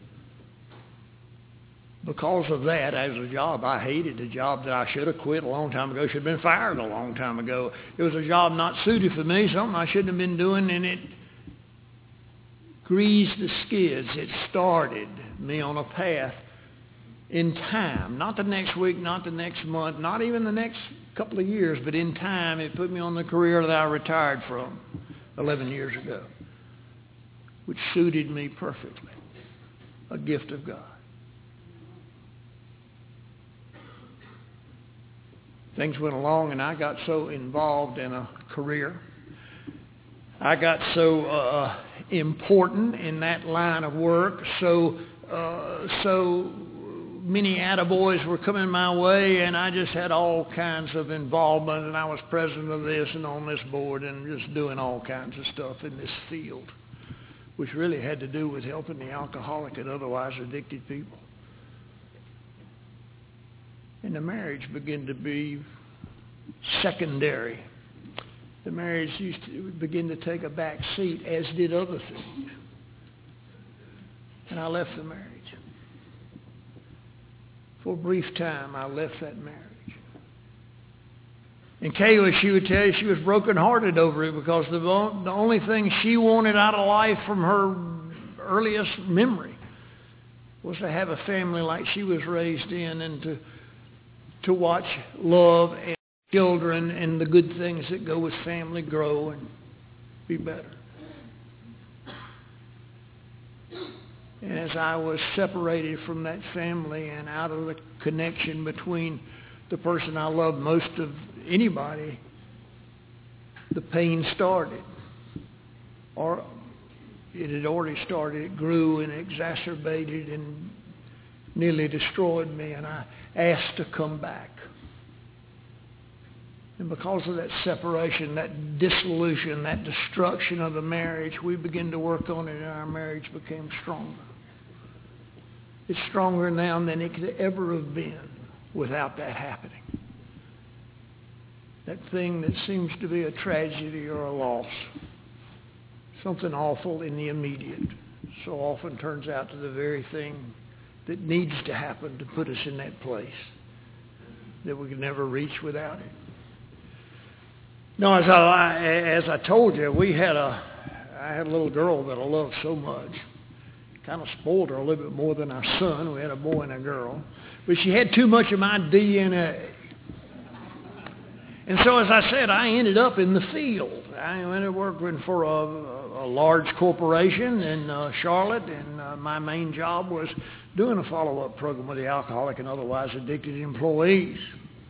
Because of that, as a job, I hated a job that I should have quit a long time ago, should have been fired a long time ago. It was a job not suited for me, something I shouldn't have been doing, and it greased the skids. It started me on a path in time, not the next week, not the next month, not even the next couple of years, but in time it put me on the career that I retired from 11 years ago, which suited me perfectly, a gift of God. Things went along, and I got so involved in a career. I got so important in that line of work. So many attaboys were coming my way, and I just had all kinds of involvement. And I was president of this and on this board and just doing all kinds of stuff in this field, which really had to do with helping the alcoholic and otherwise addicted people. And the marriage began to be secondary. The marriage used to begin to take a back seat, as did other things. And I left the marriage. For a brief time, I left that marriage. And Kayla, she would tell you, she was brokenhearted over it, because the only thing she wanted out of life from her earliest memory was to have a family like she was raised in, and to watch love and children and the good things that go with family grow and be better. And as I was separated from that family and out of the connection between the person I loved most of anybody, the pain started. Or it had already started. It grew and exacerbated and nearly destroyed me, and I asked to come back. And because of that separation, that dissolution, that destruction of the marriage, we began to work on it, and our marriage became stronger. It's stronger now than it could ever have been without that happening. That thing that seems to be a tragedy or a loss, something awful in the immediate, so often turns out to the very thing that needs to happen to put us in that place that we can never reach without it. No, as I told you, I had a little girl that I loved so much. Kind of spoiled her a little bit more than our son. We had a boy and a girl. But she had too much of my DNA. And so, as I said, I ended up in the field. I ended up working for a large corporation in Charlotte, and my main job was doing a follow-up program with the alcoholic and otherwise addicted employees.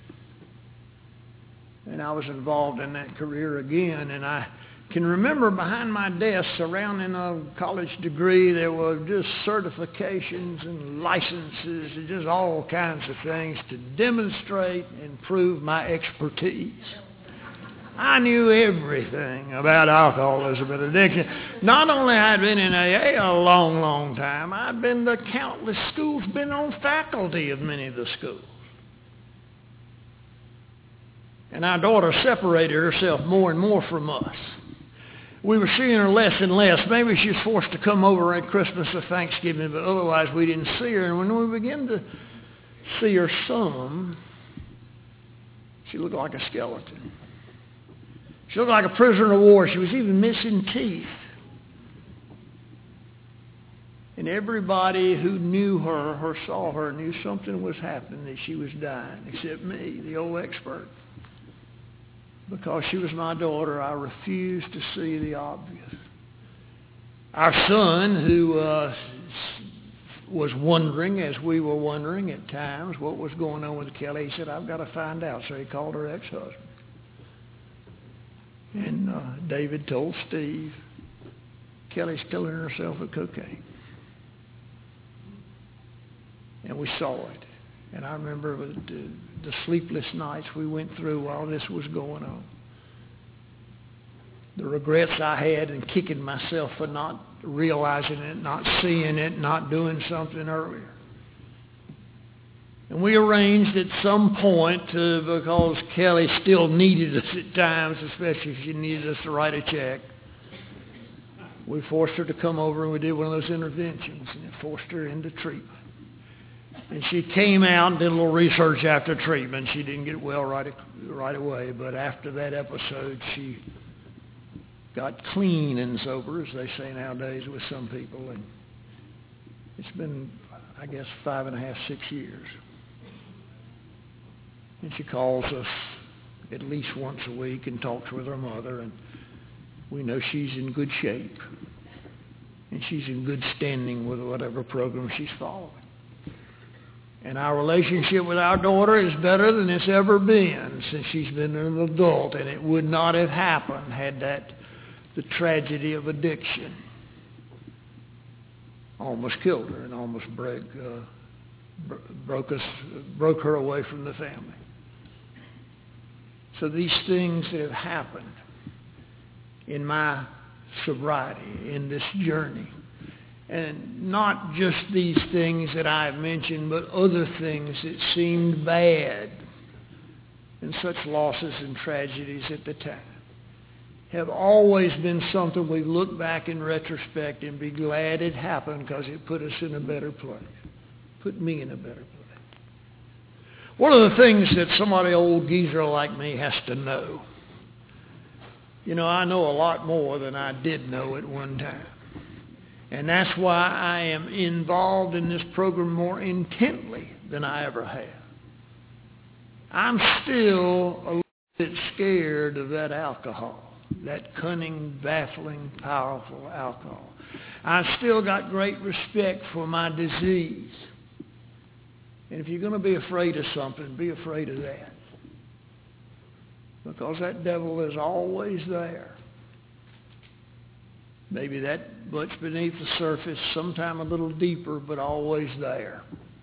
And I was involved in that career again, and I can remember behind my desk surrounding a college degree, there were just certifications and licenses and just all kinds of things to demonstrate and prove my expertise. I knew everything about alcoholism and addiction. Not only had I been in AA a long, long time, I'd been to countless schools, been on faculty of many of the schools. And our daughter separated herself more and more from us. We were seeing her less and less. Maybe she was forced to come over at Christmas or Thanksgiving, but otherwise we didn't see her. And when we began to see her some, she looked like a skeleton. She looked like a prisoner of war. She was even missing teeth. And everybody who knew her or saw her knew something was happening, that she was dying, except me, the old expert. Because she was my daughter, I refused to see the obvious. Our son, who was wondering, as we were wondering at times, what was going on with Kelly, he said, I've got to find out. So he called her ex-husband. And David told Steve, Kelly's killing herself with cocaine. And we saw it. And I remember the sleepless nights we went through while this was going on. The regrets I had in kicking myself for not realizing it, not seeing it, not doing something earlier. And we arranged at some point, because Kelly still needed us at times, especially if she needed us to write a check, we forced her to come over and we did one of those interventions, and it forced her into treatment. And she came out and did a little research after treatment. She didn't get well right away, but after that episode, she got clean and sober, as they say nowadays with some people. And it's been, I guess, 5.5, 6 years. And she calls us at least once a week and talks with her mother, and we know she's in good shape. And she's in good standing with whatever program she's following. And our relationship with our daughter is better than it's ever been since she's been an adult. And it would not have happened had the tragedy of addiction almost killed her and almost broke her away from the family. So these things that have happened in my sobriety, in this journey, and not just these things that I've mentioned, but other things that seemed bad and such losses and tragedies at the time, have always been something we look back in retrospect and be glad it happened because it put us in a better place, put me in a better place. One of the things that somebody old geezer like me has to know, I know a lot more than I did know at one time. And that's why I am involved in this program more intently than I ever have. I'm still a little bit scared of that alcohol, that cunning, baffling, powerful alcohol. I've still got great respect for my disease. And if you're going to be afraid of something, be afraid of that. Because that devil is always there. Maybe that much beneath the surface, sometime a little deeper, but always there.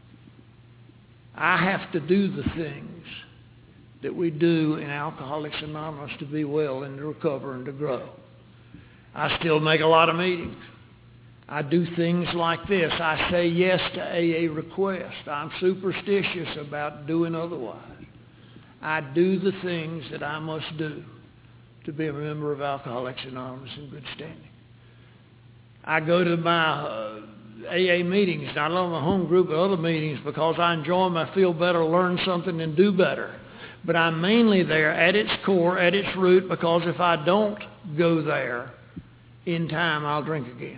I have to do the things that we do in Alcoholics Anonymous to be well and to recover and to grow. I still make a lot of meetings. I do things like this. I say yes to AA requests. I'm superstitious about doing otherwise. I do the things that I must do to be a member of Alcoholics Anonymous in good standing. I go to my AA meetings, not only my home group, but other meetings because I enjoy them, I feel better, learn something, and do better. But I'm mainly there at its core, at its root, because if I don't go there, in time I'll drink again.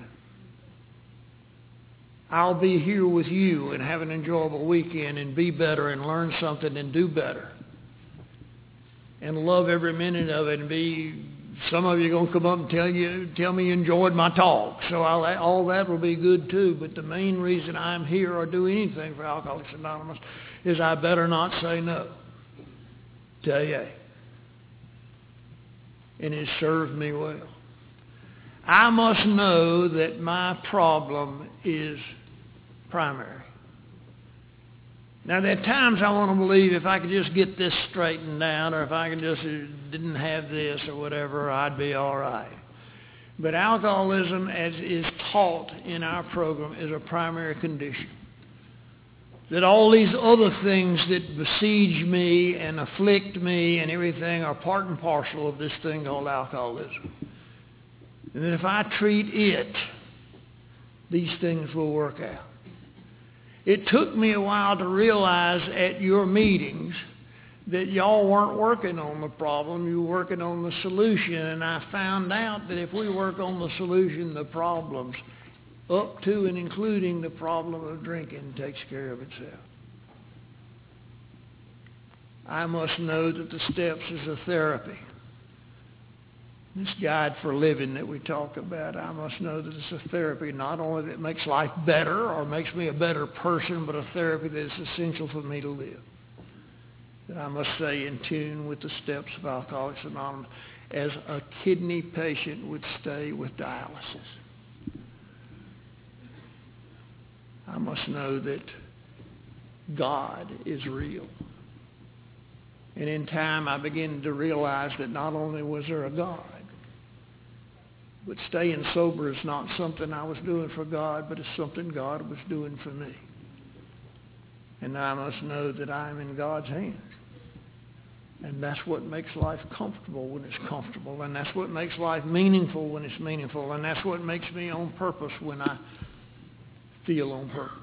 I'll be here with you and have an enjoyable weekend and be better and learn something and do better. And love every minute of it and be, some of you are going to come up and tell me you enjoyed my talk. So all that will be good too. But the main reason I'm here or do anything for Alcoholics Anonymous is I better not say no to AA. And it served me well. I must know that my problem is primary. Now, there are times I want to believe if I could just get this straightened out or if I could just didn't have this or whatever, I'd be all right. But alcoholism, as is taught in our program, is a primary condition. That all these other things that besiege me and afflict me and everything are part and parcel of this thing called alcoholism. And that if I treat it, these things will work out. It took me a while to realize at your meetings that y'all weren't working on the problem, you were working on the solution. And I found out that if we work on the solution, the problems, up to and including the problem of drinking, takes care of itself. I must know that the steps is a therapy. This guide for living that we talk about, I must know that it's a therapy not only that makes life better or makes me a better person, but a therapy that is essential for me to live. That I must stay in tune with the steps of Alcoholics Anonymous as a kidney patient would stay with dialysis. I must know that God is real. And in time I began to realize that not only was there a God, but staying sober is not something I was doing for God, but it's something God was doing for me. And I must know that I'm in God's hands. And that's what makes life comfortable when it's comfortable. And that's what makes life meaningful when it's meaningful. And that's what makes me on purpose when I feel on purpose.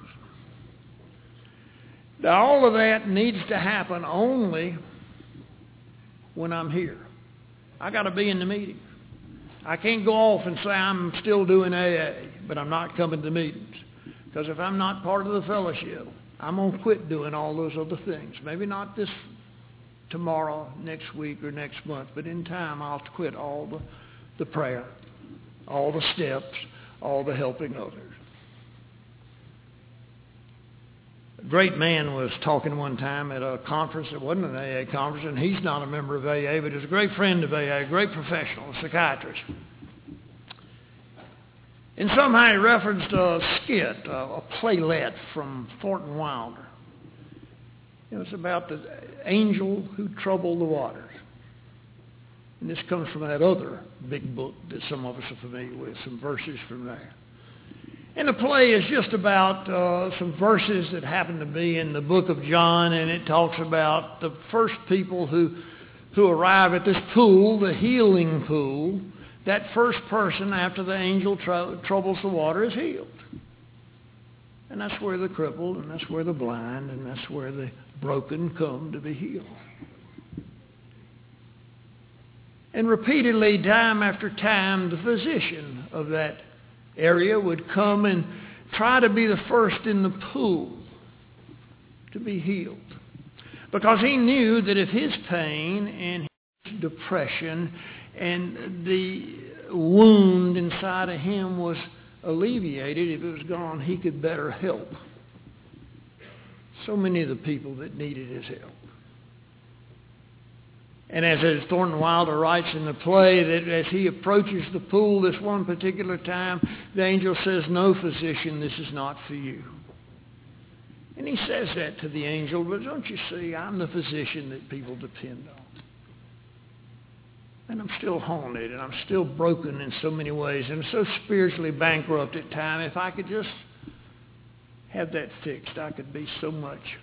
Now, all of that needs to happen only when I'm here. I got to be in the meeting. I can't go off and say I'm still doing AA, but I'm not coming to meetings. Because if I'm not part of the fellowship, I'm going to quit doing all those other things. Maybe not this tomorrow, next week, or next month, but in time I'll quit all the prayer, all the steps, all the helping others. A great man was talking one time at a conference. It wasn't an AA conference, and he's not a member of AA, but he's a great friend of AA, a great professional, a psychiatrist. And somehow he referenced a skit, a playlet from Thornton Wilder. It was about the angel who troubled the waters. And this comes from that other big book that some of us are familiar with, some verses from there. And the play is just about some verses that happen to be in the book of John, and it talks about the first people who arrive at this pool, the healing pool. That first person after the angel troubles the water is healed. And that's where the crippled, and that's where the blind, and that's where the broken come to be healed. And repeatedly, time after time, the physician of that area would come and try to be the first in the pool to be healed. Because he knew that if his pain and his depression and the wound inside of him was alleviated. If it was gone, he could better help so many of the people that needed his help. And as Thornton Wilder writes in the play, that as he approaches the pool this one particular time, the angel says, "No, physician, this is not for you." And he says that to the angel, but don't you see, I'm the physician that people depend on. And I'm still haunted, and I'm still broken in so many ways, and I'm so spiritually bankrupt at times. If I could just have that fixed, I could be so much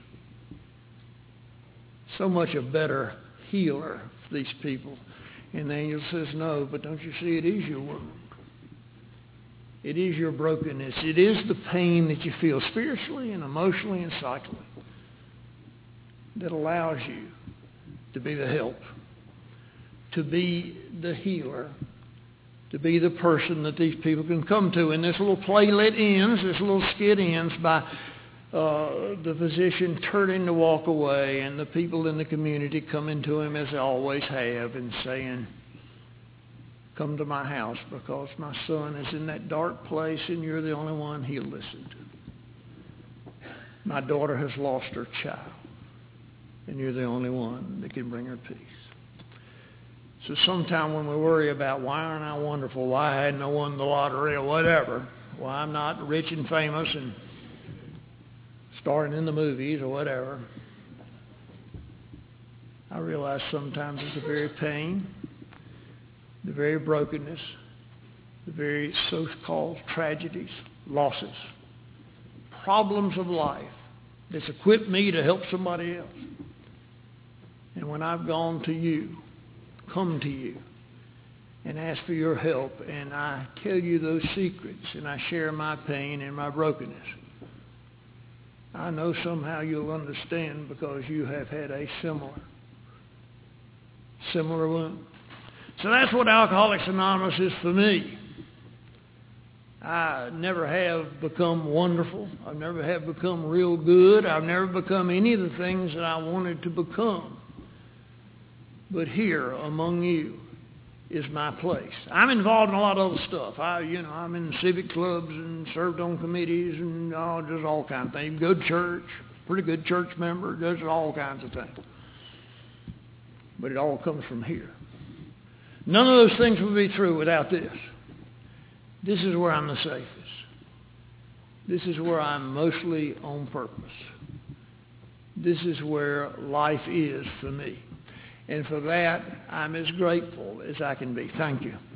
a better healer for these people. And the angel says, "No, but don't you see, it is your wound. It is your brokenness. It is the pain that you feel spiritually and emotionally and psychically that allows you to be the help, to be the healer, to be the person that these people can come to." And this little playlet ends, this little skit ends by the physician turning to walk away, and the people in the community coming to him as they always have and saying, "Come to my house because my son is in that dark place and you're the only one he'll listen to. My daughter has lost her child and you're the only one that can bring her peace." So sometime when we worry about why aren't I wonderful, why hadn't I won the lottery or whatever, why I'm not rich and famous and starring in the movies or whatever, I realize sometimes it's the very pain, the very brokenness, the very so-called tragedies, losses, problems of life that's equipped me to help somebody else. And when I've gone to you, come to you, and ask for your help, and I tell you those secrets, and I share my pain and my brokenness, I know somehow you'll understand because you have had a similar wound. So that's what Alcoholics Anonymous is for me. I never have become wonderful. I never have become real good. I've never become any of the things that I wanted to become. But here among you is my place. I'm involved in a lot of other stuff. I'm in civic clubs and served on committees and just all kinds of things. Go to church, pretty good church member, does all kinds of things. But it all comes from here. None of those things would be true without this. This is where I'm the safest. This is where I'm mostly on purpose. This is where life is for me. And for that, I'm as grateful as I can be. Thank you.